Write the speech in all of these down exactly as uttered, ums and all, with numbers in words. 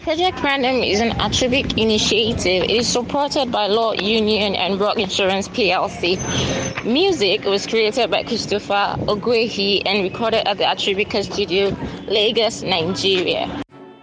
Project Random is an Atribik initiative. It is supported by Law Union and Rock Insurance P L C. Music was created by Christopher Ogwehi and recorded at the Atribika Studio, Lagos, Nigeria.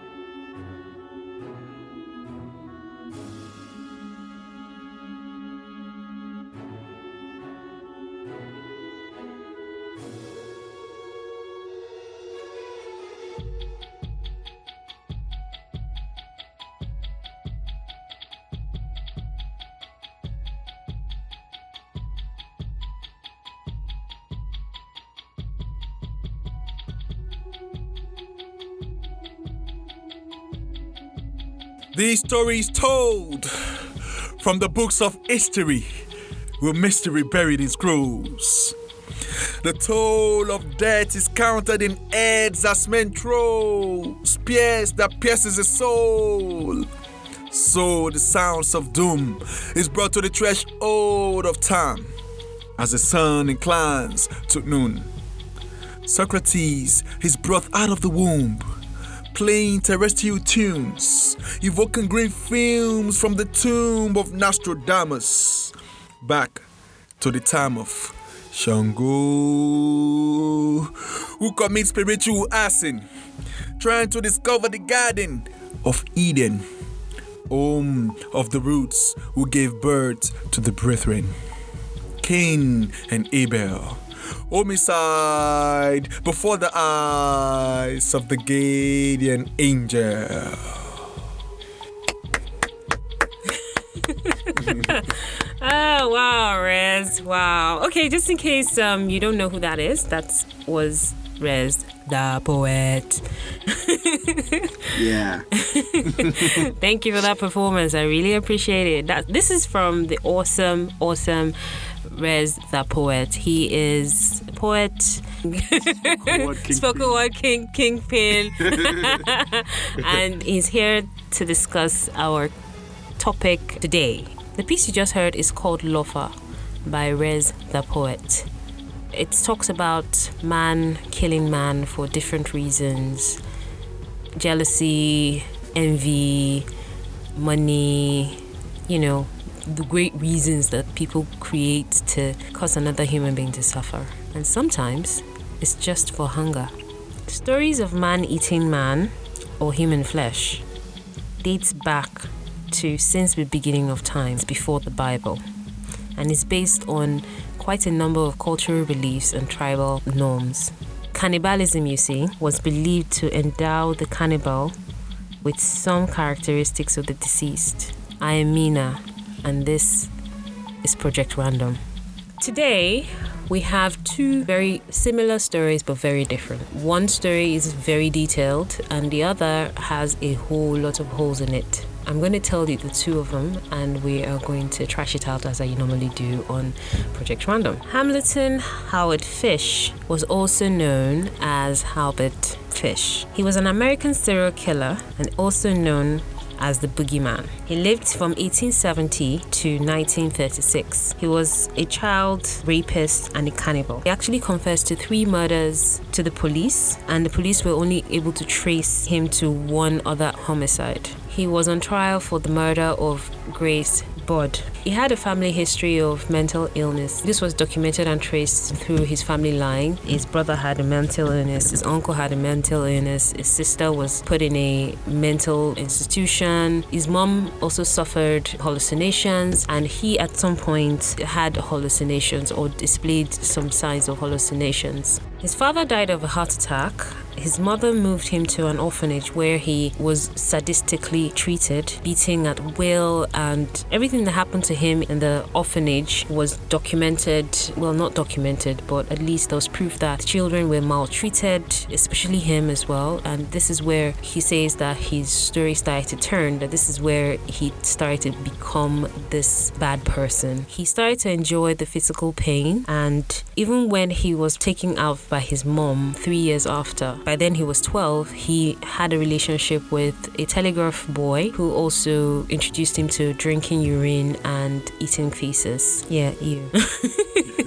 These stories told from the books of history with mystery buried in scrolls. The toll of death is counted in heads as men throw spears that pierces the soul. So the sounds of doom is brought to the threshold of time as the sun inclines to noon. Socrates is brought out of the womb, playing terrestrial tunes, evoking great films from the tomb of Nostradamus, back to the time of Shango, who commits spiritual arson, trying to discover the garden of Eden, home of the roots who gave birth to the brethren, Cain and Abel. Homicide before the eyes of the guardian angel. Oh, wow, Rez. Wow. Okay, just in case um you don't know who that is, that was Rez the poet. Yeah. Thank you for that performance. I really appreciate it. That this is from the awesome, awesome Rez the poet. He is a poet. Spoken word king kingpin. And he's here to discuss our topic today. The piece you just heard is called Lofa by Rez the poet. It talks about man killing man for different reasons: jealousy, envy, money, you know, the great reasons that people create to cause another human being to suffer. And sometimes it's just for hunger. Stories of man eating man or human flesh dates back to since the beginning of times, before the Bible, and is based on quite a number of cultural beliefs and tribal norms. Cannibalism, you see, was believed to endow the cannibal with some characteristics of the deceased. I am Mina, and this is Project Random. Today, we have two very similar stories but very different. One story is very detailed and the other has a whole lot of holes in it. I'm going to tell you the two of them and we are going to trash it out as I normally do on Project Random. Hamilton Howard Fish was also known as Halbert Fish. He was an American serial killer and also known as the Boogeyman. He lived from eighteen seventy to nineteen thirty-six. He was a child rapist and a cannibal. He actually confessed to three murders to the police, and the police were only able to trace him to one other homicide. He was on trial for the murder of Grace Budd. He had a family history of mental illness. This was documented and traced through his family line. His brother had a mental illness, his uncle had a mental illness, his sister was put in a mental institution. His mom also suffered hallucinations, and he at some point had hallucinations or displayed some signs of hallucinations. His father died of a heart attack. His mother moved him to an orphanage where he was sadistically treated, beating at will, and everything that happened to him in the orphanage was documented. Well, not documented, but at least there was proof that children were maltreated, especially him as well. And this is where he says that his story started to turn, that this is where he started to become this bad person. He started to enjoy the physical pain, and even when he was taken out by his mom three years after, by then he was twelve, he had a relationship with a telegraph boy who also introduced him to drinking urine and eating feces. Yeah, ew.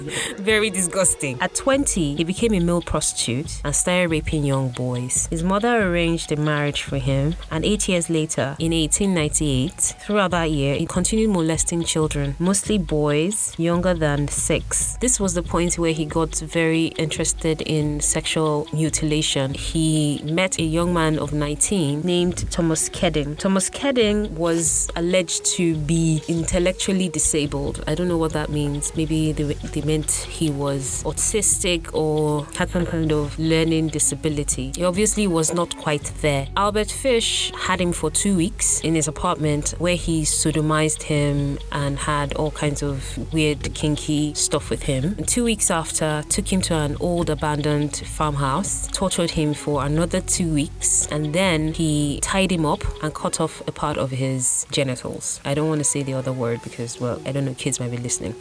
Very disgusting. At twenty, he became a male prostitute and started raping young boys. His mother arranged a marriage for him, and eight years later, in eighteen ninety-eight, throughout that year, he continued molesting children, mostly boys younger than six. This was the point where he got very interested in sexual mutilation. He met a young man of nineteen named Thomas Kedding. Thomas Kedding was alleged to be intellectually disabled. I don't know what that means. Maybe they, they meant he was autistic or had some kind of learning disability. He obviously was not quite there. Albert Fish had him for two weeks in his apartment where he sodomized him and had all kinds of weird, kinky stuff with him. And two weeks after, took him to an old abandoned farmhouse, tortured him for another two weeks, and then he tied him up and cut off a part of his genitals. I don't want to say the other word because, well, I don't know, kids might be listening.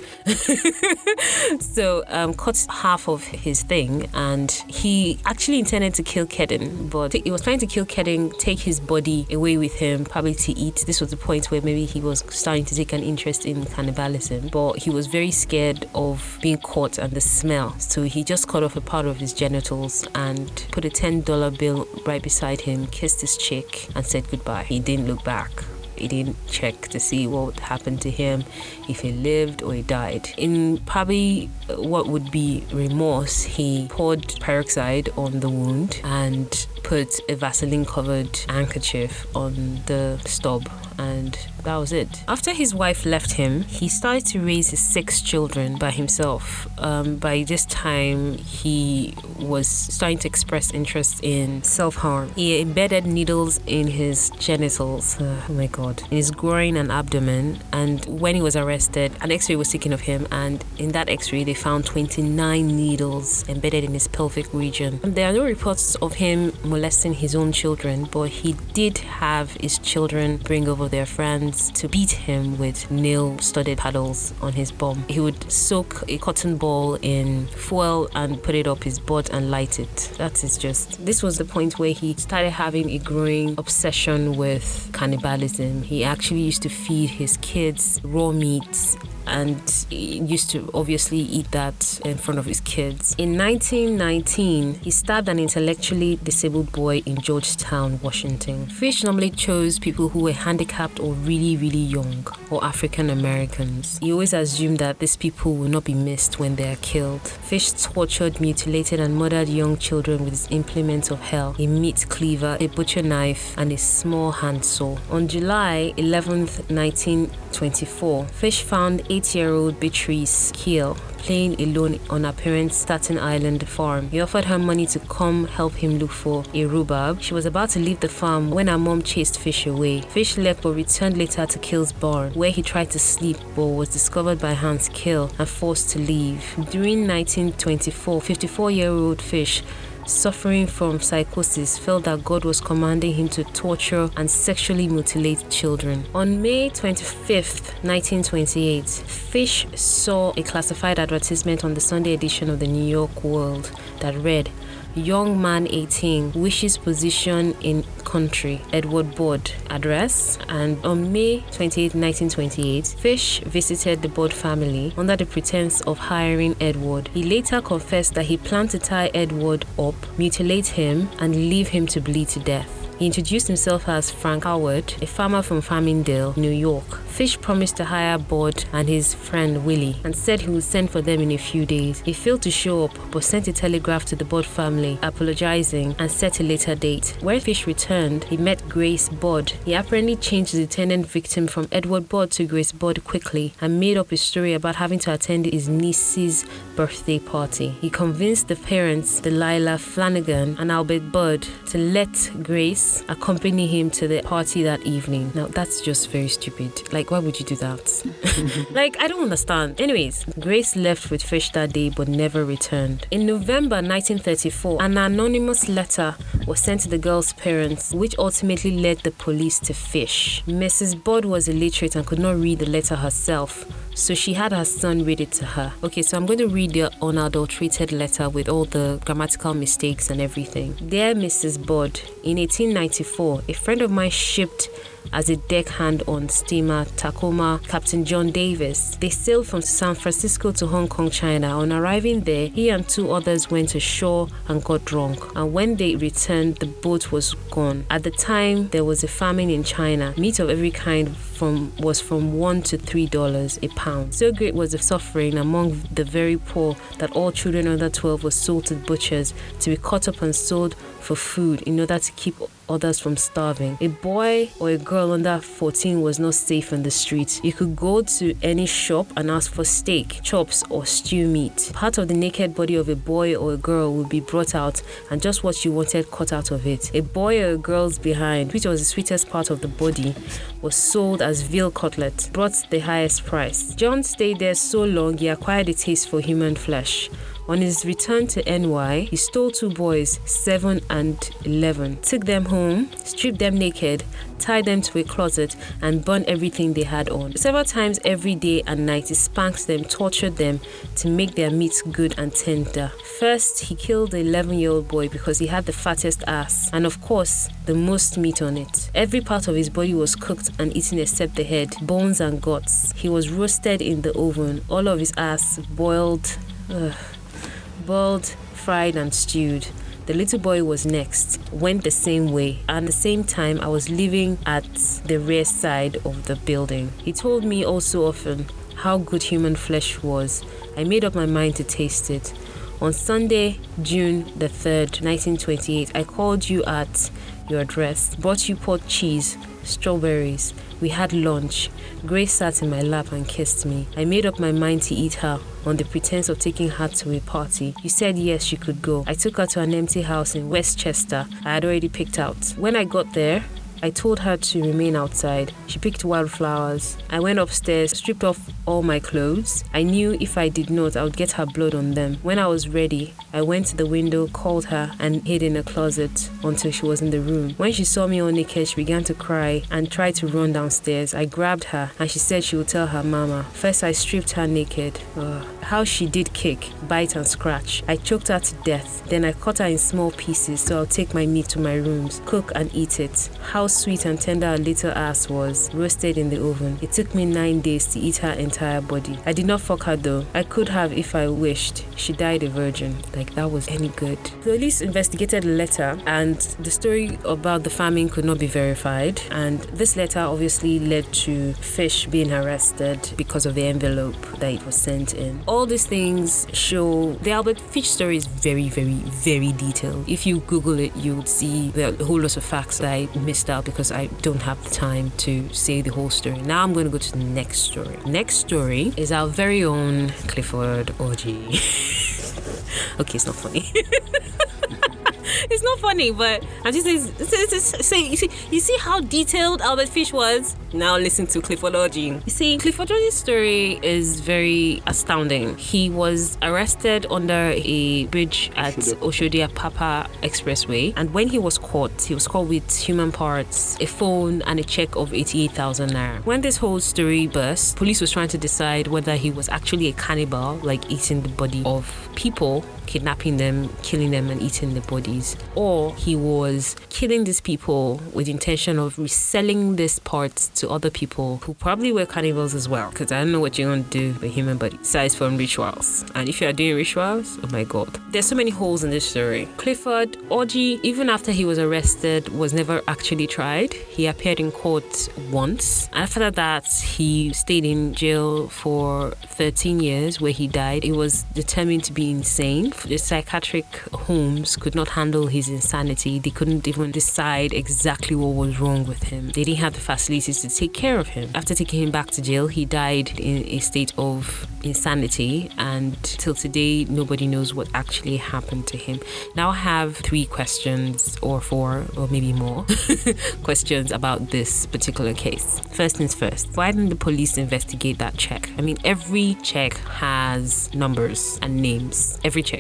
So, um, cut half of his thing, and he actually intended to kill Kedding, but he was trying to kill Kedding, take his body away with him, probably to eat. This was the point where maybe he was starting to take an interest in cannibalism, but he was very scared of being caught and the smell. So he just cut off a part of his genitals and put a ten dollar bill right beside him, kissed his cheek, and said goodbye. He didn't look back. He didn't check to see what happened to him, if he lived or he died. In probably what would be remorse, he poured peroxide on the wound and put a Vaseline-covered handkerchief on the stub, and that was it. After his wife left him, he started to raise his six children by himself. Um, by this time, he was starting to express interest in self-harm. He embedded needles in his genitals, uh, oh my god, in his groin and abdomen, and when he was arrested, an x-ray was taken of him, and in that x-ray, they found twenty-nine needles embedded in his pelvic region. And there are no reports of him molesting his own children, but he did have his children bring over their friends to beat him with nail-studded paddles on his bum. He would soak a cotton ball in fuel and put it up his butt and light it. That is just... This was the point where he started having a growing obsession with cannibalism. He actually used to feed his kids raw meat, and he used to obviously eat that in front of his kids. In nineteen nineteen, he stabbed an intellectually disabled boy in Georgetown, Washington. Fish normally chose people who were handicapped or really, really young, or African Americans. He always assumed that these people will not be missed when they are killed. Fish tortured, mutilated, and murdered young children with his implements of hell: a meat cleaver, a butcher knife, and a small handsaw. On July eleventh, nineteen twenty-four, Fish found eight-year-old Beatrice Keel playing alone on her parents' Staten Island farm. He offered her money to come help him look for a rhubarb. She was about to leave the farm when her mom chased Fish away. Fish left but returned later to Keel's barn, where he tried to sleep but was discovered by Hans Keel and forced to leave. During nineteen twenty-four, fifty-four-year-old Fish, suffering from psychosis, felt that God was commanding him to torture and sexually mutilate children. On May twenty-fifth, nineteen twenty-eight, Fish saw a classified advertisement on the Sunday edition of the New York World that read, "Young man eighteen wishes position in country, Edward Budd, address." And on May twenty-eighth, nineteen twenty-eight, Fish visited the Budd family under the pretense of hiring Edward. He later confessed that he planned to tie Edward up, mutilate him, and leave him to bleed to death. He introduced himself as Frank Howard, a farmer from Farmingdale, New York. Fish promised to hire Budd and his friend Willie and said he would send for them in a few days. He failed to show up but sent a telegraph to the Budd family apologizing and set a later date. When Fish returned, he met Grace Budd. He apparently changed the intended victim from Edward Budd to Grace Budd quickly and made up a story about having to attend his niece's birthday party. He convinced the parents, Delilah Flanagan and Albert Budd, to let Grace accompany him to the party that evening. Now, that's just very stupid. Like, why would you do that? Like, I don't understand. Anyways, Grace left with Fish that day but never returned. In November nineteen thirty-four, an anonymous letter was sent to the girl's parents, which ultimately led the police to Fish. Missus Budd was illiterate and could not read the letter herself, so she had her son read it to her. Okay, so I'm going to read the unadulterated letter with all the grammatical mistakes and everything. Dear Missus Budd, in eighteen ninety-four, a friend of mine shipped as a deckhand on steamer Tacoma, Captain John Davis. They sailed from San Francisco to Hong Kong, China. On arriving there, he and two others went ashore and got drunk. And when they returned, the boat was gone. At the time, there was a famine in China. Meat of every kind from was from one to three dollars a pound. So great was the suffering among the very poor that all children under twelve were sold to butchers to be cut up and sold for food in order to keep others from starving. A boy or a girl under fourteen was not safe in the streets. You could go to any shop and ask for steak, chops, or stew meat. Part of the naked body of a boy or a girl would be brought out and just what you wanted cut out of it. A boy or a girl's behind, which was the sweetest part of the body, was sold as veal cutlet, brought the highest price. John stayed there so long he acquired a taste for human flesh. On his return to N Y, he stole two boys, seven and eleven, took them home, stripped them naked, tied them to a closet, and burned everything they had on. Several times every day and night, he spanked them, tortured them to make their meat good and tender. First, he killed the eleven-year-old boy because he had the fattest ass, and of course, the most meat on it. Every part of his body was cooked and eaten except the head, bones and guts. He was roasted in the oven, all of his ass boiled. Ugh. Boiled, fried and stewed. The little boy was next, went the same way. At the same time, I was living at the rear side of the building. He told me all so often how good human flesh was. I made up my mind to taste it. On Sunday, June the third, nineteen twenty-eight, I called you at your address, brought you pot cheese, strawberries. We had lunch. Grace sat in my lap and kissed me. I made up my mind to eat her on the pretense of taking her to a party. You said yes, she could go. I took her to an empty house in Westchester I had already picked out. When I got there, I told her to remain outside. She picked wildflowers. I went upstairs, stripped off all my clothes. I knew if I did not, I would get her blood on them. When I was ready, I went to the window, called her, and hid in a closet until she was in the room. When she saw me all naked, she began to cry and tried to run downstairs. I grabbed her, and she said she would tell her mama. First, I stripped her naked. Ugh. How she did kick, bite, and scratch. I choked her to death. Then I cut her in small pieces so I'll take my meat to my rooms, cook and eat it. How sweet and tender her little ass was, roasted in the oven. It took me nine days to eat her entire body. I did not fuck her though. I could have if I wished. She died a virgin. Like that was any good. The police investigated the letter and the story about the famine could not be verified. And this letter obviously led to Fish being arrested because of the envelope that it was sent in. All these things show the Albert Fish story is very, very, very detailed. If you Google it, you would see there are a whole lot of facts that I missed out because I don't have the time to say the whole story. Now I'm going to go to the next story. Next story is our very own Clifford Orji. Okay, it's not funny. It's not funny, but I'm just saying, say, you see, you see how detailed Albert Fish was? Now listen to Clifford Orji. You see, Clifford Orji's story is very astounding. He was arrested under a bridge at Oshodi-Apapa Expressway, and when he was caught, he was caught with human parts, a phone, and a check of eighty-eight thousand naira. When this whole story burst, police was trying to decide whether he was actually a cannibal, like eating the body of people, kidnapping them, killing them, and eating the bodies, or he was killing these people with the intention of reselling these parts to other people who probably were cannibals as well, because I don't know what you're going to do with human body aside from rituals. And if you are doing rituals, oh my god, there's so many holes in this story. Clifford Orji, even after he was arrested, was never actually tried. He appeared in court once. After that, he stayed in jail for thirteen years where he died. He was determined to be insane. The psychiatric homes could not handle his insanity. They couldn't even decide exactly what was wrong with him. They didn't have the facilities to take care of him. After taking him back to jail, he died in a state of insanity, and till today, nobody knows what actually happened to him. Now I have three questions, or four, or maybe more questions about this particular case. First things first, why didn't the police investigate that check? I mean, every check has numbers and names. Every check.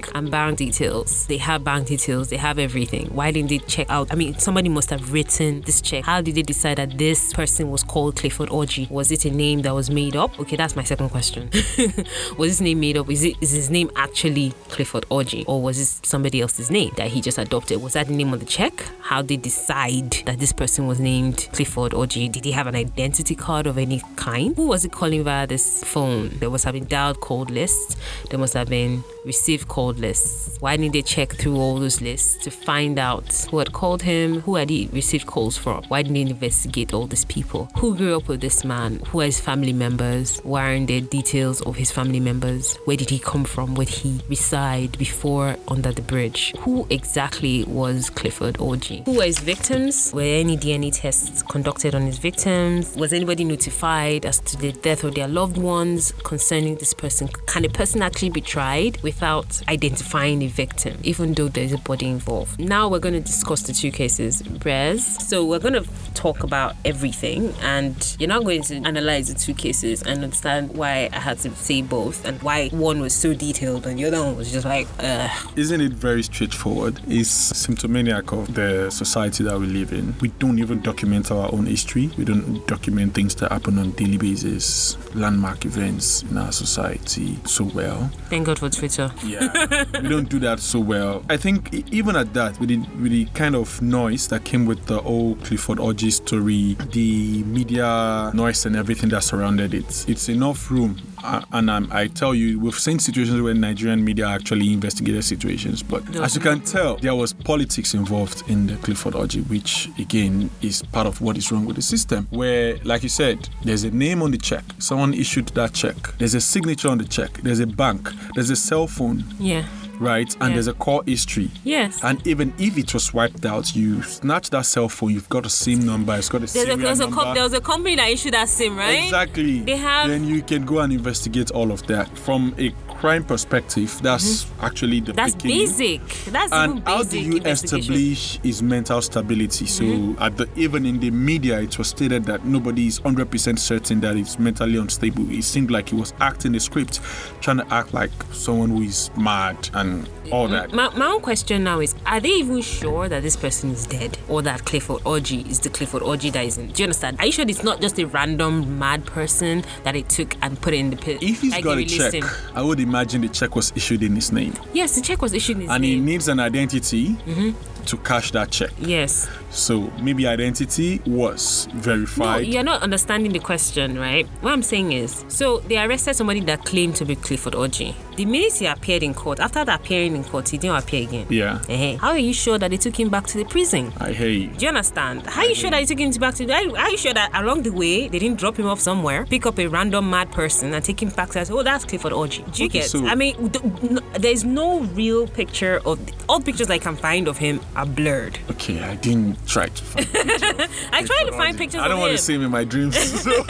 check and bank details. They have bank details. They have everything. Why didn't they check out? I mean, somebody must have written this check. How did they decide that this person was called Clifford Orji? Was it a name that was made up? Okay, that's my second question. Was his name made up? Is it is his name actually Clifford Orji, or was this somebody else's name that he just adopted? Was that the name on the check? How did they decide that this person was named Clifford Orji? Did he have an identity card of any kind? Who was he calling via this phone? There must have been dialed code lists. There must have been received code lists. Why didn't they check through all those lists to find out who had called him? Who had he received calls from? Why didn't they investigate all these people? Who grew up with this man? Who are his family members? Why aren't there details of his family members? Where did he come from? Where did he reside before under the bridge? Who exactly was Clifford Orji? Who were his victims? Were any D N A tests conducted on his victims? Was anybody notified as to the death of their loved ones concerning this person? Can a person actually be tried without identifying a victim, even though there's a body involved? Now we're going to discuss the two cases, Rez. So we're going to talk about everything, and you're not going to analyze the two cases and understand why I had to say both and why one was so detailed and the other one was just like, ugh. Isn't it very straightforward? It's symptomaniac of the society that we live in. We don't even document our own history. We don't document things that happen on a daily basis, landmark events in our society so well. Thank God for Twitter. Yeah, we don't do that so well. I think even at that, with the, with the kind of noise that came with the whole Clifford Orji story, the media noise and everything that surrounded it, it's enough room. Uh, and um, I tell you, we've seen situations where Nigerian media actually investigated situations, but no. As you can tell, there was politics involved in the Clifford Orji, which again is part of what is wrong with the system. Where, like you said, there's a name on the check, someone issued that check, there's a signature on the check, there's a bank, there's a cell phone. Yeah. Right, and yeah. there's a call history. Yes. And even if it was wiped out, you snatch that cell phone, you've got the SIM number, it's got a serial there's a, number. Com- there was a company that issued that SIM, right? Exactly. They have. Then you can go and investigate all of that. From a crime perspective, that's mm-hmm. actually the That's beginning. basic. That's and even basic. How do you establish his mental stability? So mm-hmm. at the even in the media, it was stated that nobody is one hundred percent certain that he's mentally unstable. It seemed like he was acting the script, trying to act like someone who is mad and all that. My, my own question now is, are they even sure that this person is dead, or that Clifford Orji is the Clifford Orji that is in? Do you understand? Are you sure it's not just a random mad person that they took and put it in the pit? If he's like got a check, him? I would imagine the check was issued in his name. Yes, the check was issued in his and name. And he needs an identity mm-hmm. to cash that check. Yes. So maybe identity was verified. No, you're not understanding the question, right? What I'm saying is, so they arrested somebody that claimed to be Clifford Orji. The minute he appeared in court, after that appearing in court, he didn't appear again. Yeah. Uh-huh. How are you sure that they took him back to the prison? I hear you. Do you understand? How are you sure that they took him back to the Are are you sure that along the way, they didn't drop him off somewhere, pick up a random mad person and take him back to us? Oh, that's Clifford Orji. Do you okay, get? So I mean, th- no, there's no real picture of... All the pictures I can find of him are blurred. Okay, I didn't try to find pictures. I tried to find pictures of him. I don't want to see him in my dreams. So, so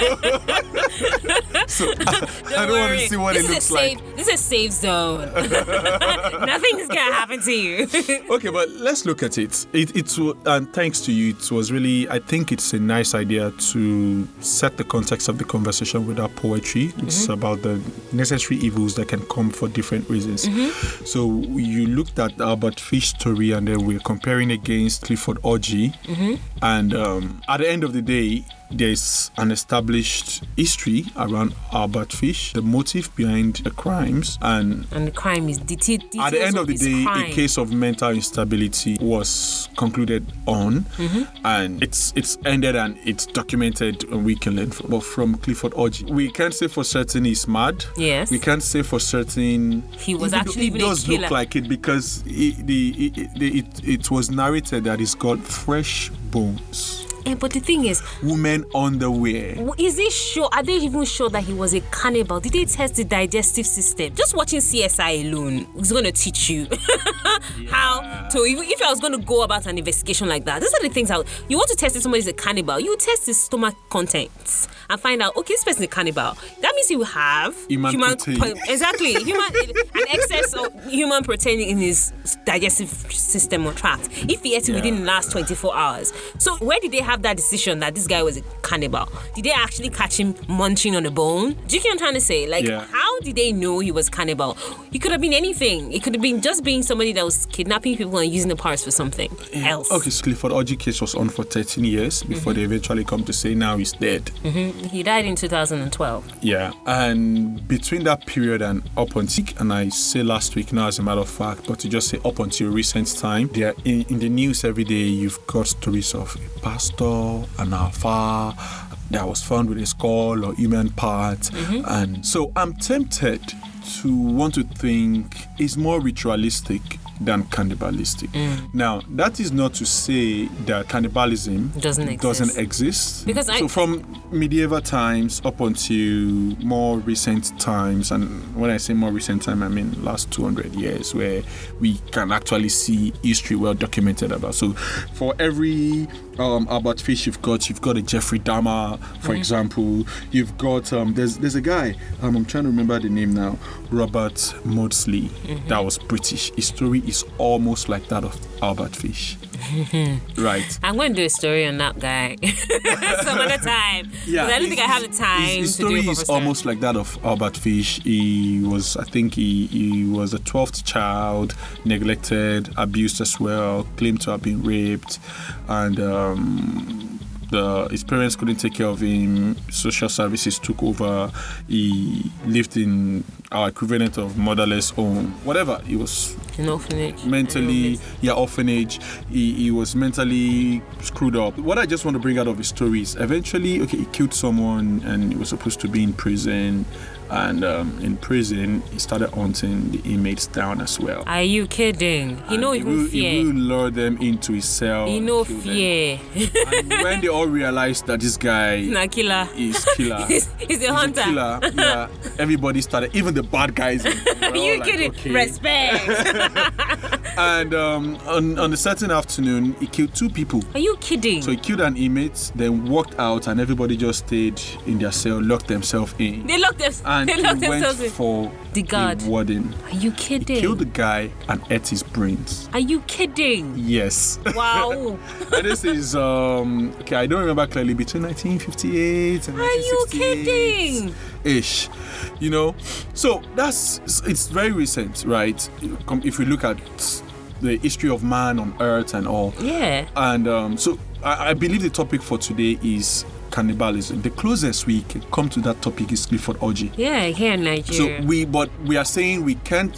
I, I don't worry. want to see what this it looks safe, like. This is a safe zone. Nothing's going to happen to you. Okay, but let's look at it. It, it. And thanks to you, it was really, I think it's a nice idea to set the context of the conversation with our poetry. It's mm-hmm. about the necessary evils that can come for different reasons. Mm-hmm. So you looked at Albert Fish story and then we're comparing against Clifford Orji. Mm-hmm. And um, at the end of the day, there's an established history around Albert Fish, the motive behind the crimes, and and the crime is det- details at the end of, of the day, crime. a case of mental instability was concluded on, mm-hmm. and it's it's ended and it's documented, and we can learn from. But from Clifford Orji, we can't say for certain he's mad. Yes, we can't say for certain he was actually. It does look like it because it, the it, the, it it was narrated that he's got fresh bones. Yeah, but the thing is, women underwear. Is he sure? Are they even sure that he was a cannibal? Did they test the digestive system? Just watching C S I alone is going to teach you yeah. how to. If I was going to go about an investigation like that, these are the things. How you want to test if somebody's a cannibal. You test his stomach contents and find out. Okay, this person is a cannibal. That means you have Human protein. po- exactly human an excess of human protein in his digestive system or tract. If he ate it Yeah. within the last twenty-four hours, so where did they have that decision that this guy was a cannibal? Did they actually catch him munching on a bone? Do you get what I'm trying to say? Like, Yeah. how did they know he was cannibal? He could have been anything. It could have been just being somebody that was kidnapping people and using the parts for something else. Okay, so Clifford Orji case was on for thirteen years before Mm-hmm. they eventually come to say now he's dead. Mm-hmm. He died in two thousand twelve. Yeah, and between that period and up until, and I say last week now as a matter of fact, but to just say up until recent time, they are in, in the news every day. You've got stories of a pastor, an alpha that was found with a skull or human part, Mm-hmm. and so I'm tempted to want to think it's more ritualistic than cannibalistic. Mm. Now, that is not to say that cannibalism Doesn't exist. doesn't exist. Because I- so from medieval times up until more recent times, and when I say more recent time, I mean last two hundred years, where we can actually see history well documented about. So for every um, Albert Fish you've got, you've got a Jeffrey Dahmer, for Mm-hmm. example. You've got, um, there's there's a guy, um, I'm trying to remember the name now, Robert Maudsley, Mm-hmm. that was British. His story is almost like that of Albert Fish. Right. I'm going to do a story on that guy some other time. Yeah, 'Cause I don't think I have the time His, his to do story a is proper story. almost like that of Albert Fish. He was, I think, he, he was a twelfth child, neglected, abused as well, claimed to have been raped, and um, the, his parents couldn't take care of him. Social services took over. He lived in our equivalent of motherless home, whatever. He was An orphanage. mentally, yeah, orphanage. He, he was mentally screwed up. What I just want to bring out of his story is eventually, okay, he killed someone and he was supposed to be in prison. And um, in prison, he started hunting the inmates down as well. Are you kidding? He And no he even will, fear. He will lure them into his cell. He and no kill them. fear. And when they all realized that this guy Nah, killer. is killer, He's, he's a he's hunter. a killer, yeah, everybody started, even the bad guys. Are Are you kidding? Okay. Respect. And um, on, on a certain afternoon, he killed two people. Are you kidding? So he killed an inmate, then walked out, and everybody just stayed in their cell, locked themselves in. they locked them. And They he locked went themselves in. for The guard. a warden. Are you kidding? Killed the guy and ate his brains. Are you kidding? Yes. Wow. And this is, um, okay, I don't remember clearly, between nineteen fifty-eight and Are you nineteen sixty-eight kidding? ish, you know. So that's, it's very recent, right? If we look at the history of man on earth and all. Yeah. And um, so I, I believe the topic for today is cannibalism. The closest we can come to that topic is Clifford Orji. Yeah, here in Nigeria. So we, but we are saying we can't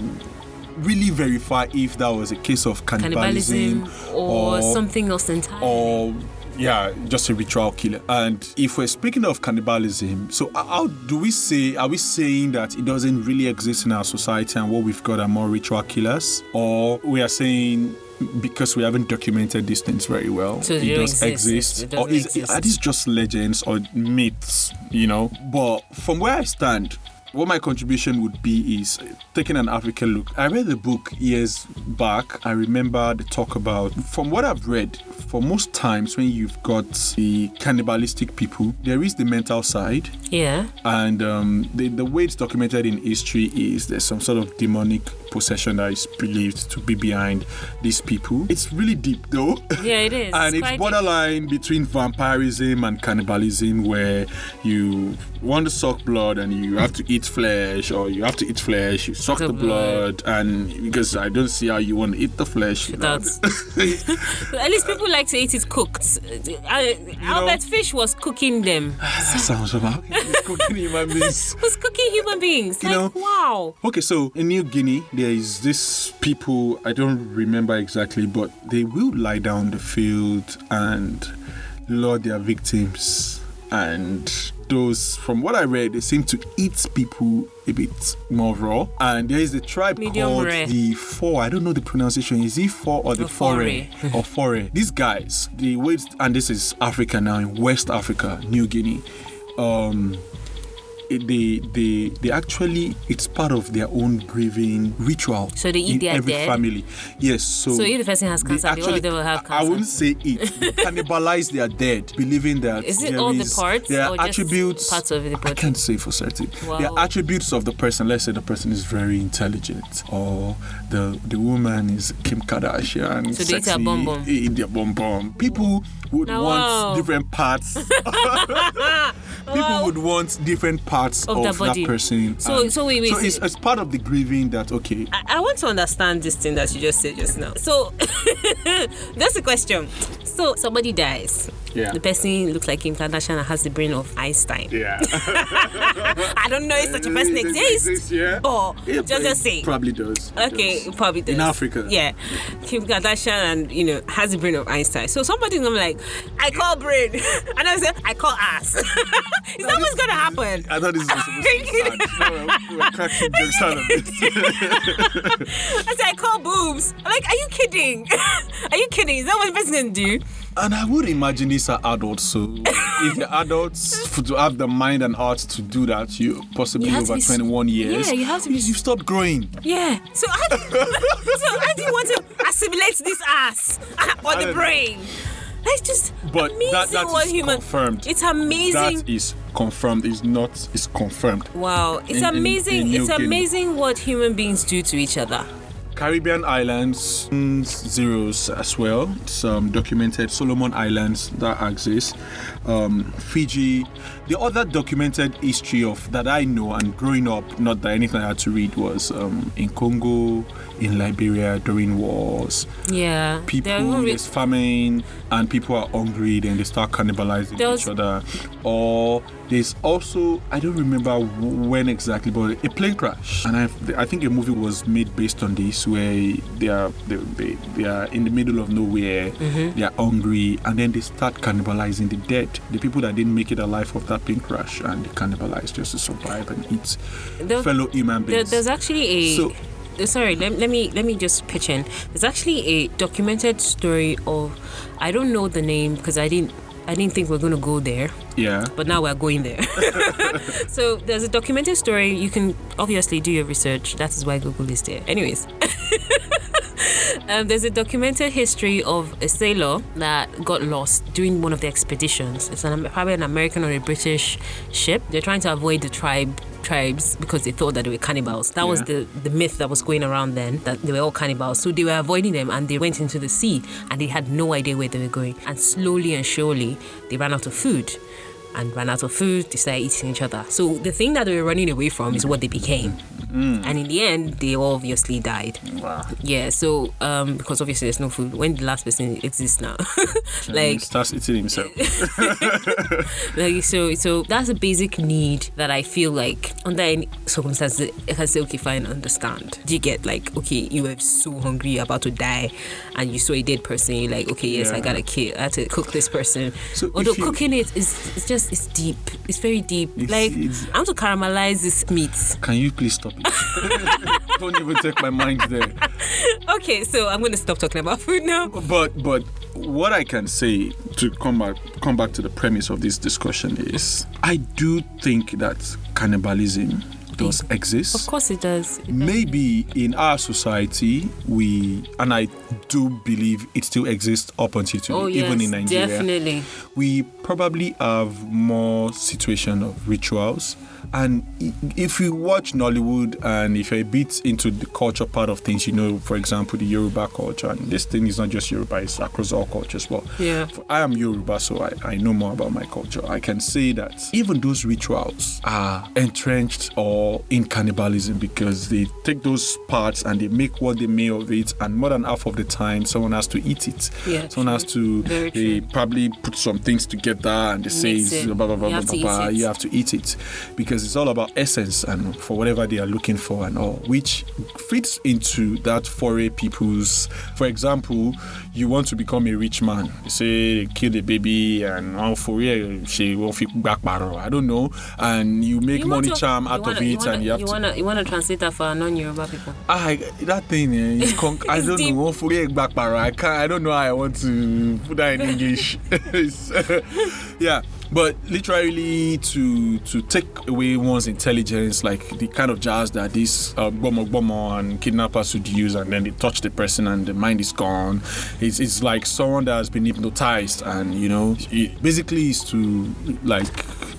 really verify if that was a case of cannibalism, cannibalism or, something else entirely. or yeah, just a ritual killer. And if we're speaking of cannibalism, so how do we say, are we saying that it doesn't really exist in our society and what we've got are more ritual killers? Or we are saying because we haven't documented these things very well, So it they don't does exist. exist? It Or doesn't is, exist. are these just legends or myths, you know? But from where I stand, what my contribution would be is taking an African look. I read the book years back. I remember the talk about, from what I've read, for most times when you've got the cannibalistic people, there is the mental side. Yeah. And um, the, the way it's documented in history is there's some sort of demonic possession that is believed to be behind these people. It's really deep though. Yeah, it is. And It's it's quite borderline between vampirism and cannibalism, where you want to suck blood and you have to eat flesh, or you have to eat flesh, you suck The the blood, and because I don't see how you want to eat the flesh. That's- At least people like to eat it cooked. Uh, Albert Fish was cooking them. That sounds about cooking human beings. Was cooking human beings. You Like, know, wow. Okay, so in New Guinea, there is this people, I don't remember exactly, but they will lie down the field and lure their victims. And those, from what I read, they seem to eat people a bit more raw. And there is a tribe Medium called rare. the Four. I don't know the pronunciation. Is it Four or the, The Foray? Or Foray. These guys, the way, and this is Africa now, in West Africa, New Guinea. Um, it, they they they actually it's part of their own grieving ritual. So they eat in their every dead? family. Yes. So So if the person has cancer, they the whole of them will have I- cancer. I wouldn't say eat. They cannibalize their dead, believing that Is it there all the is- parts there are or just attributes. parts of the I body? can't say for certain. Wow. There are attributes of the person. Let's say the person is very intelligent, or the the woman is Kim Kardashian. So they eat sexy, her bum bum. eat their bum bum. People would Now, want wow. different parts. People Wow. would want different parts Of of, their that body. person. So- And so wait, wait, So so- it's, it's part of the grieving that okay. I, I want to understand this thing that you just said just now. So that's the question. So somebody dies. Yeah. The person looks like Kim Kardashian and has the brain of Einstein. Yeah. I don't know if such a person It exists. exists, yeah. But Yeah, just but just it say. Probably does. It Okay, does. probably does. In Africa. Yeah. Kim Kardashian and, you know, has the brain of Einstein. So somebody's gonna be like, I call brain. And I say, I call ass. Is that what's gonna happen? I thought this was supposed to be sad. No, we were cracking jokes out of this. I say, I call boobs. I'm like, are you kidding? Are you kidding? Is that what the person's gonna do? And I would imagine these are adults, so if they're adults, for, to have the mind and heart to do that, you possibly You have to over be s- twenty-one years. Yeah, you have to be- You've stopped growing. Yeah. So how do, so how do you want to assimilate this ass on the don't- brain? That's just But amazing that, that what is human. confirmed. It's amazing. That is confirmed. It's not. It's confirmed. Wow. It's in- in- amazing. in New it's Guinea. amazing what human beings do to each other. Caribbean islands, mm, zeros as well. Some documented Solomon Islands that exist. Um, Fiji. The other documented history of that I know and growing up, not that anything I had to read, was um, in Congo, in Liberia during wars. Yeah. People, There are re- there's famine and people are hungry, then they start cannibalizing There was- each other. Or there's also, I don't remember when exactly, but a plane crash. And I, I think a movie was made based on this, where they are they, they, they are in the middle of nowhere, Mm-hmm. they are hungry, and then they start cannibalizing the dead, the people that didn't make it alive of that plane crash, and they cannibalize just to survive and eat There- fellow human there, beings. there's actually a. So- uh, Sorry, let, let me let me just pitch in. There's actually a documented story of, I don't know the name because I didn't I didn't think we're gonna go there. yeah. But now we're going there. So there's a documented story. You can obviously do your research. That is why Google is there. Anyways. Um, there's a documented history of a sailor that got lost during one of the expeditions. It's an, probably an American or a British ship. They're trying to avoid the tribe tribes because they thought that they were cannibals. That was Yeah. the, the myth that was going around then, that they were all cannibals. So they were avoiding them and they went into the sea and they had no idea where they were going. And slowly and surely, they ran out of food. And ran out of food, they started eating each other. So the thing that they were running away from is what they became. And in the end, they obviously died. Wow. Yeah, so um, because obviously there's no food. When the last person exists now, He like, starts eating himself. like so, so that's a basic need that I feel like under any circumstances I can say, okay, fine, understand. Do you get like, okay, you were so hungry, you're about to die, and you saw a dead person. You're like, okay, yes, Yeah. I gotta kill, I have to cook this person. So Although if you- cooking it is, it's just, it's deep. It's very deep. It's- like it's- I want to caramelize this meat. Can you please stop it? Don't even take my mind there. Okay, so I'm gonna stop talking about food now. But but what I can say to come back come back to the premise of this discussion is I do think that cannibalism does exist. Of course it does. It does. Maybe in our society we and I do believe it still exists up until today, Oh yes, even in Nigeria. definitely. We probably have more situation of rituals. And i- if you watch Nollywood and if you're a bit into the culture part of things, you know, for example, the Yoruba culture, and this thing is not just Yoruba, it's across all cultures. But Yeah. I am Yoruba, so I, I know more about my culture. I can say that even those rituals are entrenched or in cannibalism because they take those parts and they make what they may of it, and more than half of the time, someone has to eat it. Yeah, someone has to Very they true. probably put some things together and they say Mix it. blah, blah, blah, You blah, have to blah, eat blah. it. You have to eat it because it's all about essence and for whatever they are looking for and all, which fits into that foray people's. For example, you want to become a rich man. You say they kill the baby and oh, for real, she will fit back barrel. I don't know, and you make You want money to- charm you out wanna- of it, you wanna, and you have you to. wanna, you wanna translate that for non-Yoruba people. I that thing, eh, it's con- I It's don't deep. know. For real, back barrel. I can't. I don't know how I want to put that in English. It's, yeah. But literally to to take away one's intelligence, like the kind of jazz that these uh, bomo bomo and kidnappers would use, and then they touch the person and the mind is gone. It's, it's like someone that has been hypnotized, and you know, it basically is to like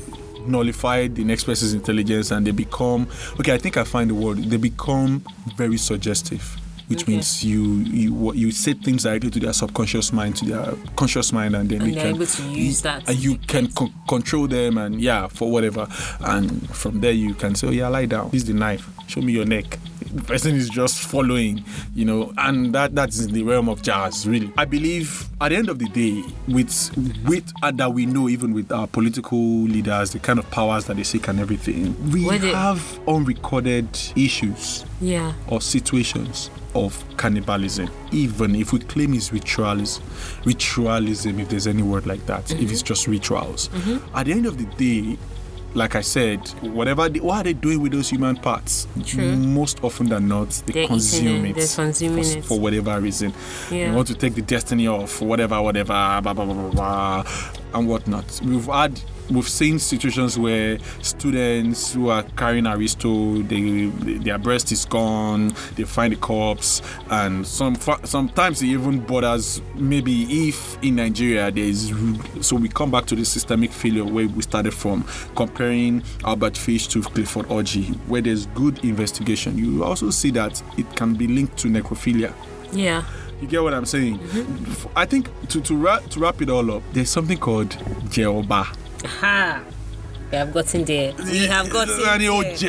nullify the next person's intelligence, and they become okay. I think I find the word. They become very suggestive. Which okay. means you you you say things directly to their subconscious mind, to their conscious mind, and then and they they're can able to use that. And you can co- control them, and yeah, for whatever. And from there you can say, oh yeah, lie down. This is the knife. Show me your neck. The person is just following, you know, and that that's in the realm of jazz, really. I believe at the end of the day, with with uh, that we know, even with our political leaders, the kind of powers that they seek and everything, we Whether- have unrecorded issues Yeah. or situations of cannibalism, even if we claim it's ritualism, ritualism, if there's any word like that, mm-hmm. if it's just rituals. Mm-hmm. At the end of the day, like I said, whatever they, what are they doing with those human parts? True. Most often than not, they They're consume eating it, it, they're consuming for, it. for whatever reason. Yeah. They want to take the destiny off, whatever, whatever, blah, blah, blah, blah, blah, and whatnot. We've had We've seen situations where students who are carrying Aristo, they, their breast is gone, they find the corpse, and some sometimes it even borders maybe if in Nigeria there is. So we come back to the systemic failure where we started from, comparing Albert Fish to Clifford Orji, where there's good investigation. You also see that it can be linked to necrophilia. Yeah. You get what I'm saying? Mm-hmm. I think to to wrap, to wrap it all up, there's something called Jeoba. Aha. We have gotten there. We have gotten there.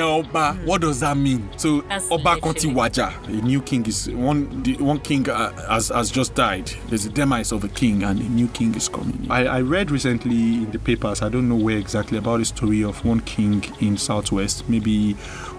Mm. What does that mean? So That's Oba literally- Konti Waja, a new king is one. The one king uh, has has just died. There's a demise of a king, and a new king is coming. I, I read recently in the papers. I don't know where exactly, about the story of one king in Southwest, maybe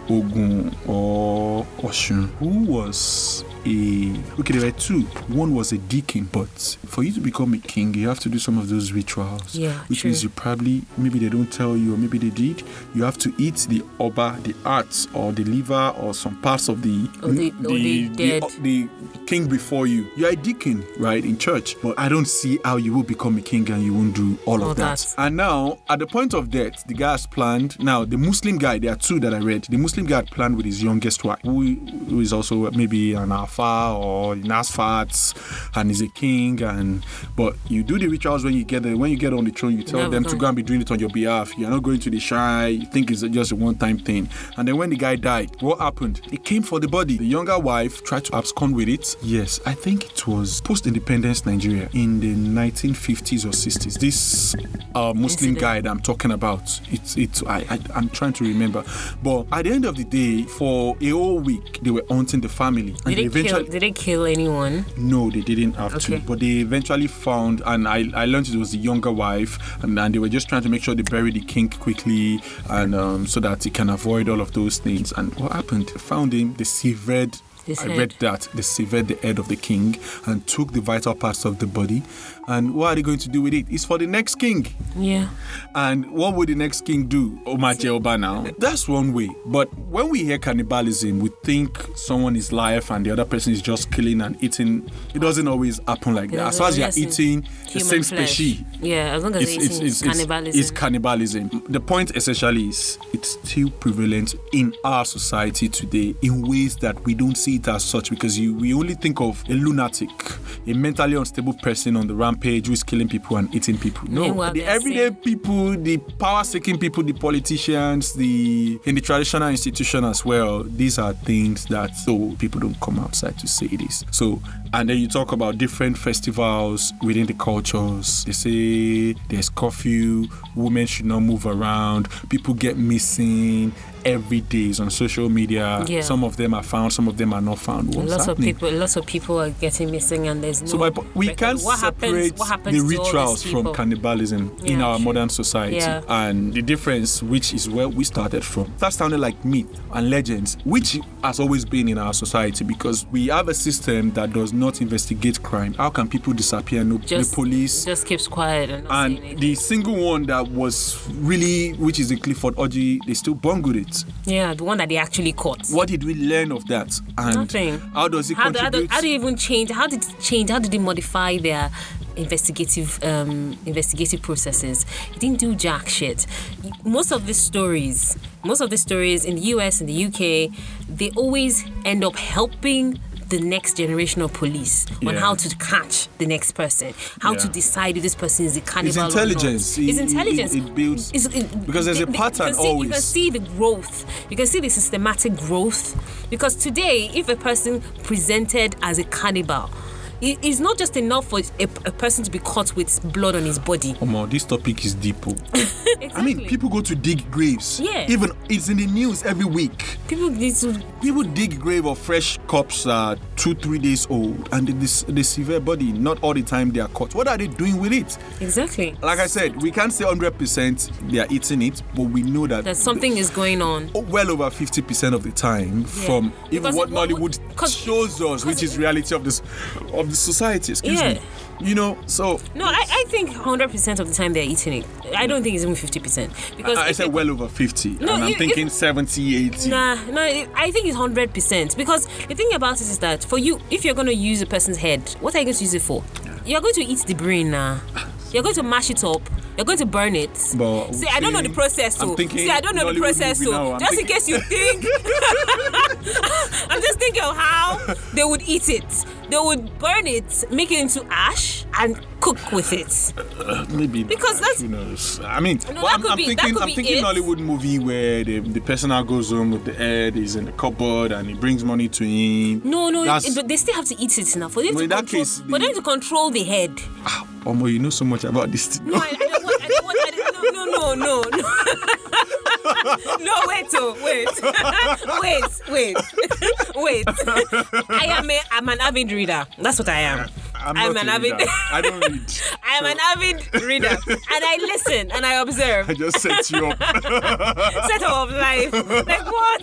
Ogun or Oshun, who was a okay. There were two. One was a deacon, but for you to become a king, you have to do some of those rituals. Yeah, which true. means you probably maybe they don't tell you, or maybe they did. You have to eat the oba, the heart, or the liver, or some parts of the Or the- or the dead. the king before you. You're a deacon, right, in church, but I don't see how you will become a king and you won't do all, All of that. that. And now, at the point of death, the guy has planned. Now, the Muslim guy, there are two that I read. The Muslim guy had planned with his youngest wife, who, who is also maybe an Alpha or Nasfat, and is a king. And but you do the rituals when you get there. When you get on the throne, you tell Never them done. to go and be doing it on your behalf. You're not going to the shrine. You think it's just a one-time thing. And then when the guy died, what happened? He came for the body. The younger wife tried to abscond with it. Yes, I think it was post-independence Nigeria in the nineteen fifties or sixties. This uh, Muslim Incident. guy that I'm talking about, it's it's I, I I'm trying to remember. But at the end of the day, for a whole week, they were haunting the family. And Did they, eventually, kill, did they kill anyone? no, they didn't have to, Okay. but they eventually found, and I, I learned it was the younger wife, and, and they were just trying to make sure they bury the king quickly, and um, so that he can avoid all of those things. And what happened? They found him, they severed. His I head. read that they severed the head of the king and took the vital parts of the body. And what are they going to do with it? It's for the next king. Yeah. And what would the next king do? Omar Jeoba now. That's one way. But when we hear cannibalism, we think someone is live and the other person is just killing and eating. It doesn't always happen like that. As far as you're Yes, eating the human same flesh. species, Yeah, as long as it's, it's, it's, eating it's, it's, cannibalism. it's cannibalism. The point essentially is it's still prevalent in our society today in ways that we don't see it as such, because you, we only think of a lunatic, a mentally unstable person on the rampage who is killing people and eating people. No, Meanwhile, the they're everyday saying- people, the power-seeking people, the politicians, the in the traditional institution as well. These are things that so people don't come outside to say this. So, and then you talk about different festivals within the cultures. They say there's curfew, women should not move around, people get missing every day is on social media. Yeah. Some of them are found, some of them are not found. What's Lots of happening? people, lots of people are getting missing, and there's no. So my, po- we record. can't what separate happens, what happens the to all these rituals from people? cannibalism in Yeah, our true. modern society. Yeah. And the difference, which is where we started from, that sounded like myth and legends, which has always been in our society, because we have a system that does not investigate crime. How can people disappear? No, Just, the police. just keeps quiet and not saying And anything. the single one that was really, which is the Clifford Orji, they still bungled it. Yeah, the one that they actually caught. What did we learn of that? And Nothing. how does it How do, how, do, contribute? how do you even change? How did it change? How did they modify their investigative um, investigative processes. He didn't do jack shit. Most of the stories, most of the stories in the U S and the U K, they always end up helping the next generation of police on Yeah. how to catch the next person, how Yeah. to decide if this person is a cannibal It's intelligence. or not. It's It- it- intelligence. it builds- It's- it- because there's a the- the- pattern you can see, always. You can see the growth. You can see the systematic growth. Because today, if a person presented as a cannibal, it- it's not just enough for a, a person to be caught with blood on his body. Come on, this topic is deep. oh. Exactly. I mean, people go to dig graves. Yeah. Even it's in the news every week. people need to. People dig grave of fresh corpse uh, two, three days old, and they, dis- they severe body. Not all the time they are caught. What are they doing with it? Exactly. Like I said, we can't say one hundred percent they are eating it, but we know that That something is going on. well over fifty percent of the time from even Because what it- what- Nollywood 'cause- shows us, which is reality of this of the society. Excuse Yeah. me. You know, so No, I, I think one hundred percent of the time they're eating it. I don't think it's even fifty percent. Because I, I if said it- well over fifty, No, and I'm if- thinking if- seventy, eighty. Nah, no, I think it's one hundred percent. Because the thing about it is that for you, if you're going to use a person's head, what are you going to use it for? You're going to eat the brain now. You're going to mash it up. You're going to burn it. But See, I don't know the process, so. I'm thinking See, I don't know the Nollywood process, movie so. now. I'm Just thinking- in case you think. I'm just thinking of how they would eat it. They would burn it, make it into ash, and cook with it. Uh, maybe Because that's- who knows. I mean, No, but that I'm, could I'm be- that thinking could I'm be thinking it. Hollywood movie where the, the person now goes home with the head, is in the cupboard, and he brings money to him. No, no, That's, it- but they still have to eat it now. For them, Well, to in that control, case, for the- them to control the head. Ah, Omo, you know so much about this thing. No, I, I don't want. I don't want. I don't, no, no, no, no, no. No, wait, oh, wait, wait, wait, wait. I am a, I'm an avid reader. That's what I am. I'm, I'm not an a avid. reader. I don't read. I am an avid reader, and I listen and I observe. I just set you up. Set of life. Like what?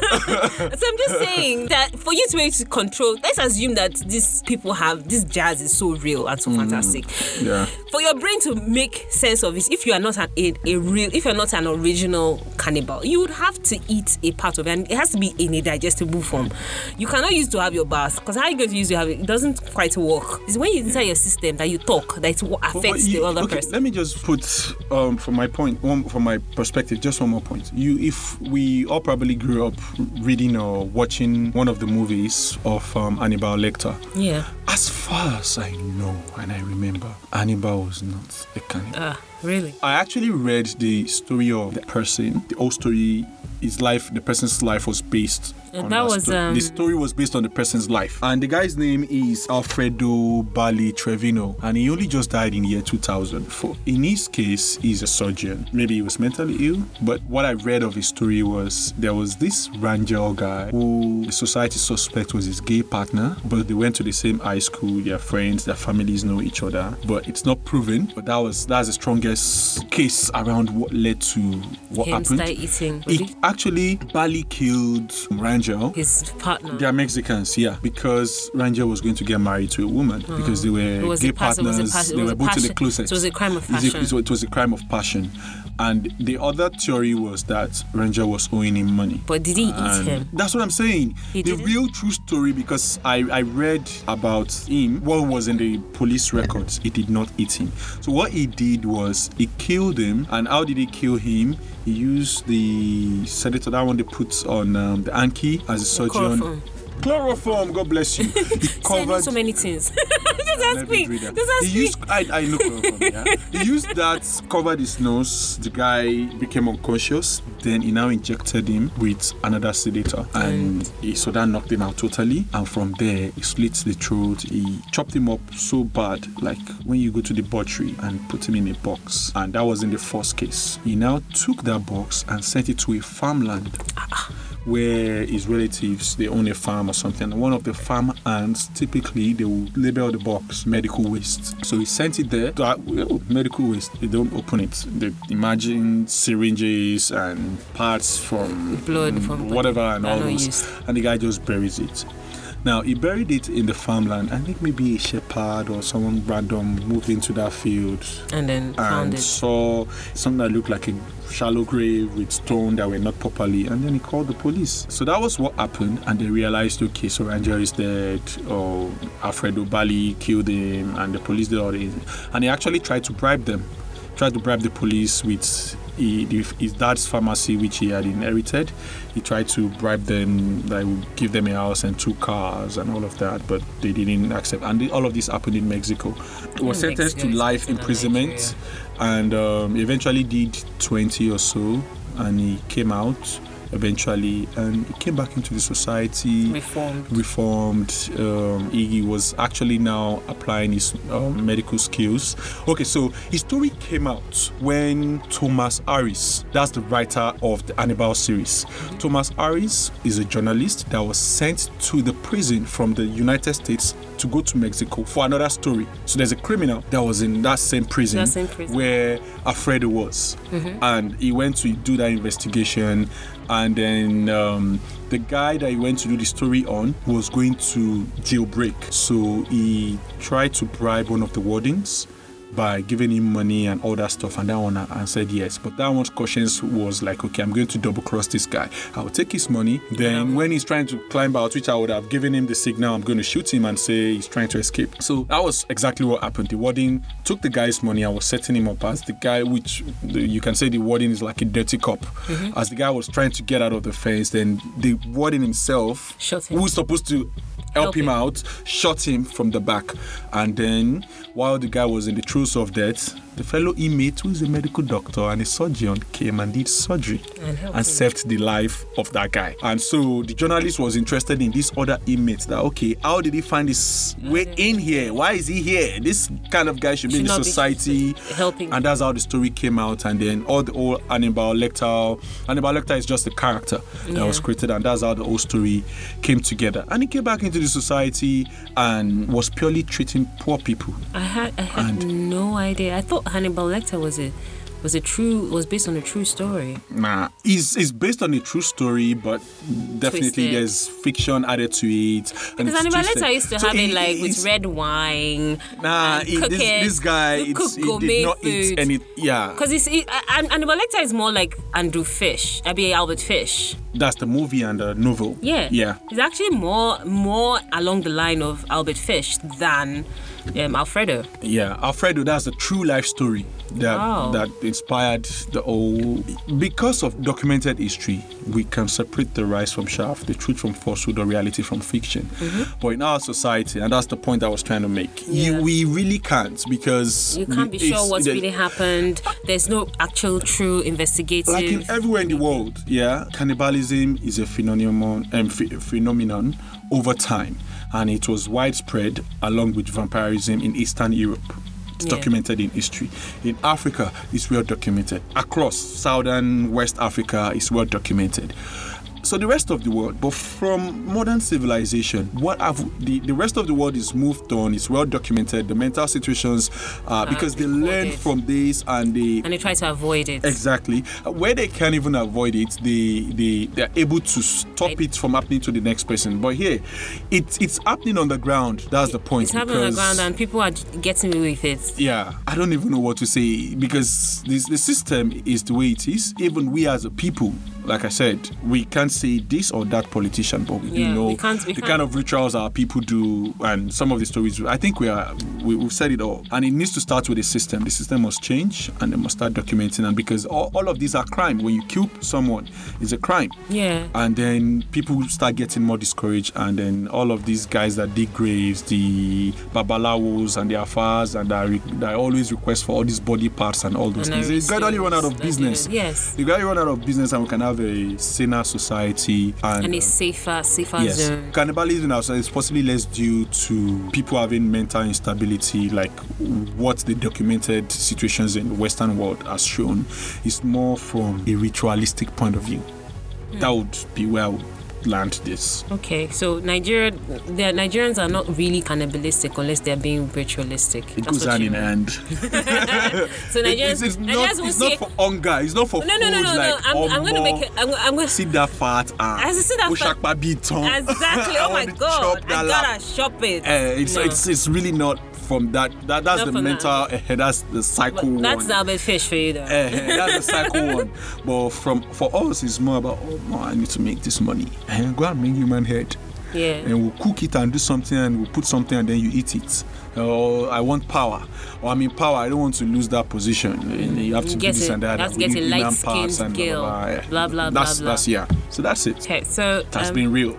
So I'm just saying that for you to be able to control, let's assume that these people have this jazz is so real and so fantastic. Yeah. For your brain to make sense of it, if you are not an, a, a real, if you're not an original cannibal, you would have to eat a part of it, and it has to be in a digestible form. You cannot use to have your bath, because how are you going to use to have it? It doesn't quite work. It's when you inside your system that you talk that it But- but affects you- the other okay, person. Let me just put, um, from my point, one, from my perspective, just one more point. You, if we all probably grew up reading or watching one of the movies of um, Hannibal Lecter. Yeah. As far as I know and I remember, Hannibal was not a cannibal. Ah, really? I actually read the story of the person. The whole story, his life, the person's life was based And on that was, story. um, The story was based on the person's life. And the guy's name is Alfredo Bali Trevino. And he only just died in the year two thousand four. In his case, he's a surgeon. Maybe he was mentally ill. But what I read of his story was there was this Rangel guy who the society suspect was his gay partner. But they went to the same high school. They're friends. Their families know each other. But it's not proven. But that was that's the strongest case around what led to what Him happened. start eating. He, actually, Bali killed Rangel. His partner. They are Mexicans, yeah, because Rangel was going to get married to a woman because they were It was gay a pas- it was a partners. pas- it they was were a both in the passion- closet. it was a crime of It was a- passion. It was a crime of passion. And the other theory was that Rangel was owing him money. But did he eat And him? That's what I'm saying. He the didn't? real true story, because I, I read about him, what was in the police records, he did not eat him. So what he did was he killed him. And how did he kill him? He used the sedator, that one they put on um, the Anki as a surgeon. Chloroform. Chloroform, God bless you. He See, I know covered. so many things. Just ask me. Every reader. Just ask He me. used, I, I know chloroform, yeah. He used that, covered his nose. The guy became unconscious. Then he now injected him with another sedator. And he, so that knocked him out totally. And from there, he slit the throat. He chopped him up so bad, like when you go to the butchery and put him in a box. And that was in the first case. He now took that box and sent it to a farmland. Where his relatives, they own a farm or something. And one of the farm ants, typically they will label the box medical waste. So he sent it there. That, well, medical waste, they don't open it. They imagine syringes and parts from Blood from whatever and are all not those. used. And the guy just buries it. Now, he buried it in the farmland. I think maybe a shepherd or someone random moved into that field And then found and it. saw something that looked like a shallow grave with stone that were not properly, and then he called the police. So that was what happened, and they realized, okay, so Ranger is dead, or Alfredo Bali killed him, and the police did all this. And he actually tried to bribe them, tried to bribe the police with he, his dad's pharmacy, which he had inherited. He tried to bribe them that he would give them a house and two cars and all of that, but they didn't accept. And all of this happened in Mexico. He was In sentenced to Mexico, life it's better than imprisonment, and um, eventually did twenty or so, and he came out eventually, and he came back into the society. Reformed. Reformed. Um, he, he was actually now applying his um, medical skills. Okay, so his story came out when Thomas Harris, that's the writer of the Hannibal series. Mm-hmm. Thomas Harris is a journalist that was sent to the prison from the United States to go to Mexico for another story. So there's a criminal that was in that same prison, That same prison. where Alfredo was. Mm-hmm. And he went to do that investigation, and then um, the guy that he went to do the story on was going to jailbreak. So he tried to bribe one of the wardens by giving him money and all that stuff, and that one answered yes. But that one's conscience was like, okay, I'm going to double cross this guy. I'll take his money. Then Yeah. when he's trying to climb out, which I would have given him the signal, I'm going to shoot him and say he's trying to escape. So that was exactly what happened. The warden took the guy's money. I was setting him up as the guy, which the, you can say the warden is like a dirty cop. Mm-hmm. As the guy was trying to get out of the fence, then the warden himself, Shot him. who's supposed to help, Help him, him. out, shot him from the back. And then, while the guy was in the throes of death, the fellow inmate, who is a medical doctor and a surgeon, came and did surgery And helped and him. saved the life of that guy. And so the journalist was interested in this other inmate, that, okay, how did he find his way in here? Why is he here? This kind of guy should be Should in the not be society. helping. And that's how the story came out. And then all the old Hannibal Lecter, Hannibal Lecter is just a character that Yeah. was created, and that's how the whole story came together. And he came back into the society and was purely treating poor people. I had I had And- no idea. I thought Hannibal Lecter was a was a true was based on a true story. Nah, it's, it's based on a true story, but definitely Twisted. there's fiction added to it. And Because it's Hannibal twisted. Lecter used to So have it it- like with it's- red wine. Nah, and it- cook this, it, this guy, you it's, cook he gourmet did not eat food. any. Yeah, Because it's it, and Hannibal Lecter is more like Andrew Fish. I mean Albert Fish. that's the movie and the novel. Yeah. Yeah. It's actually more more along the line of Albert Fish than um, Alfredo. Yeah, Alfredo, that's a true life story that Oh. that inspired the whole. Because of documented history, we can separate the rise from shaft, the truth from falsehood, or reality from fiction. Mm-hmm. But in our society, and that's the point I was trying to make, Yeah. you, we really can't, because You can't be it's- sure what's the- really happened. There's no actual true investigative. Like in everywhere in the world, yeah, cannibalism is a phenomenon, um, ph- phenomenon over time, and it was widespread along with vampirism in Eastern Europe. It's Yeah. documented in history. In Africa, it's well documented. Across Southern West Africa, it's well documented. So the rest of the world, but from modern civilization, what have the, the rest of the world is moved on, it's well documented, the mental situations, uh, because they learn recorded. from this, and they and they try to avoid it. Exactly. Where they can't even avoid it, they they they're able to stop Right. it from happening to the next person. But here, it's it's happening on the ground. That's the point. It's happening on the because- ground and people are getting away with it. yeah, I don't even know what to say, because this the system is the way it is. Even we as a people, like I said, we can't say this or that politician, but we do Yeah, know we can't- we the can't- kind of rituals our people do, and some of the stories. I think we are we, we've said it all, and it needs to start with the system. The system must change, and they must start documenting. And because all, all of these are crime. When you kill someone, it's a crime. Yeah. And then people start getting more discouraged, and then all of these guys that dig graves, the babalawos and the afars, and that, re- that always request for all these body parts and all those And things. They gradually run out of aristo's, business. yes. They gradually run out of business, and we can have a saner society. And, And a uh, safer, safer yes, zone. cannibalism also is possibly less due to people having mental instability, like what the documented situations in the Western world has shown. It's more from a ritualistic point of view. That would be where I would land this. Okay, so Nigeria, the Nigerians are not really cannibalistic unless they're being ritualistic. It That's goes what hand you in mean. hand. So Nigerians, It's, it's Nigerians not, will it's say, not for hunger. It's not for no, food. no, no, no, like, no. I'm, I'm going to make it. I'm, I'm going to see that fat. Uh, I see that fat. Exactly. Oh my God! I gotta shop it. Uh, it's, No. it's it's really not from that. that that's Not the from mental. Uh, that's the cycle one. That's the Albert Fish for you, though. Uh, that's the cycle one. But from for us, it's more about oh no, I need to make this money. And go and make human head. Yeah. And we'll cook it and do something and we'll put something and then you eat it. Or I want power. Or I'm in power, I don't want to lose that position. And you have to Get do this it- and that. that's and we getting need human light-skinned parts and girl. Blah, blah, Blah, blah, blah, that's, blah. That's, yeah. So that's it. Okay, so It has um, been real.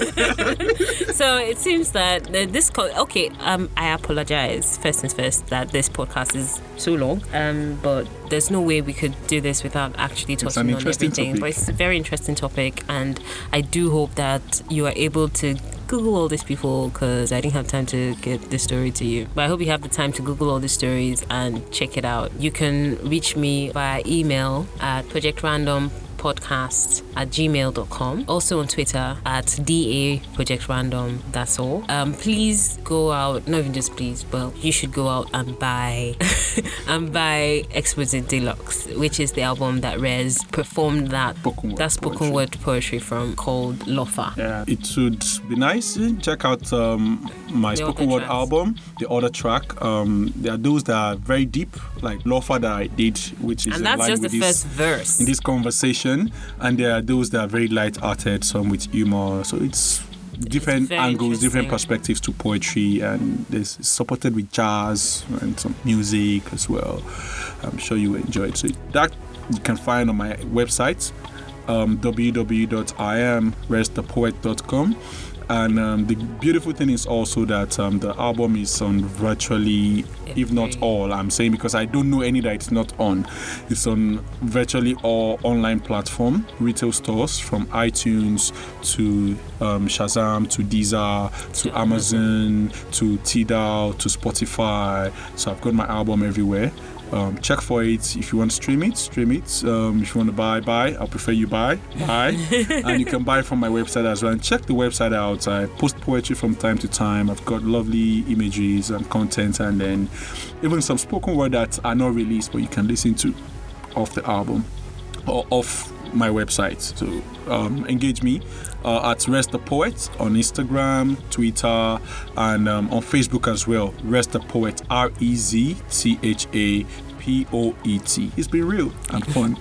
so it seems that the, this co- okay. Um, I apologize first and first that this podcast is so long. Um, but there's no way we could do this without actually an touching on interesting everything. topic. But it's a very interesting topic, and I do hope that you are able to Google all these people because I didn't have time to get this story to you. But I hope you have the time to Google all these stories and check it out. You can reach me via email at project random podcast at gmail dot com. Also on Twitter at D A Project Random. That's all. Um, please go out, not even just please, but you should go out and buy and buy Exquisite Deluxe, which is the album that Rez performed that Spoken word that spoken poetry. word poetry from, called Lofa. Yeah, it would be nice. eh, Check out um, my The spoken other word tracks. album, the other track. Um, there are those that are very deep, like Lofa that I did, which is And in that's line just the with this, first verse. in this conversation. And there are those that are very light-hearted, some with humor. So it's different very angles, different interesting. perspectives to poetry, and this is supported with jazz and some music as well. I'm sure you will enjoy it. So that you can find on my website, um, w w w dot i am rest the poet dot com. And um, the beautiful thing is also that um, the album is on virtually, if not Every- all, I'm saying because I don't know any that it's not on. It's on virtually all online platform, retail stores, from iTunes to um, Shazam to Deezer to To Amazon to Tidal to Spotify. So I've got my album everywhere. Um, check for it. If you want to stream it, stream it. Um, if you want to buy, buy. I prefer you buy, buy. And you can buy from my website as well. And check the website out. I post poetry from time to time. I've got lovely images and content, and then even some spoken word that are not released, but you can listen to off the album or off my website. So um, engage me uh, at Rest the Poet on Instagram, Twitter, and um, on Facebook as well. Rest the Poet, R E Z T H A P O E T. It's been real and fun.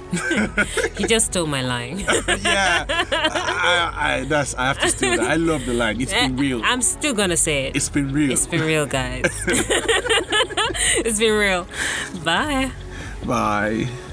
You just stole my line. Yeah, I, I, that's I have to steal that. I love the line. It's been real. I'm still gonna say it. It's been real. It's been real, guys. It's been real. Bye. Bye.